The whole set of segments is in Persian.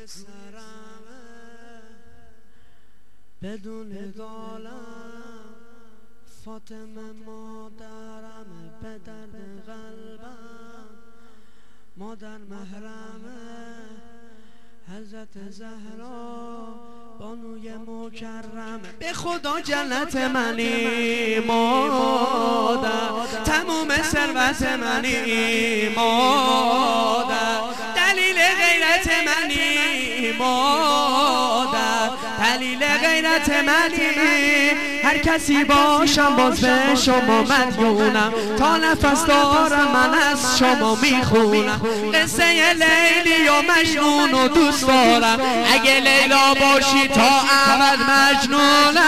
سرمه بدون دالم فاطمه مادرمه به درد قلبم مادر محرمه حضرت زهرا بانوی مکرمه به خدا جنت منی مادر تموم ثروت منی مادر دلیل غیرت منی مادر دلیل غیرت منی هر کسی باشم باز به شما مدیونم تا نفس دارم من از شما میخونم قصه لیلی و مجنون و دوست دارم اگه لیلا باشی تا ابد مجنونم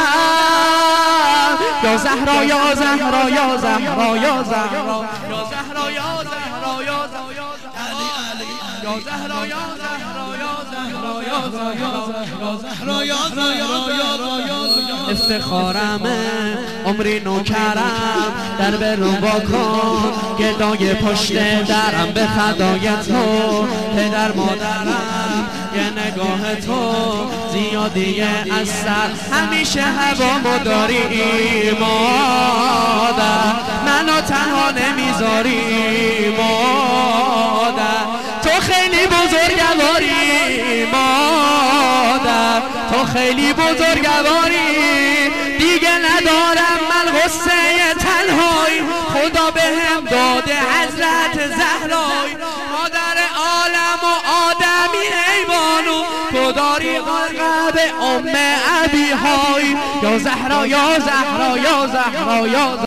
یا زهرا یا زهرا یا زهرا یا زهرا یا زهرا یا زهرا یا زهرا یا زهرا یا زهرا یا زهرا یا زهرا یا زهرا افتخارمه عمری نوکرم در برون واکن گدای پشت درم به فدای تو پدر مادرم یه نگاه تو زیادیه از سر همیشه هوامو داری مادر منو تنها نمیذاری مادر تو خیلی بزرگواری مادر تو خیلی بزرگواری دیگه ندارم من غصه تنهایی خدا بهم داده حضرت زهرای مادر عالم و آدمی حیوانو تو داری قلب ام ابی های یا زهرا یا زهرا یا زهرا یا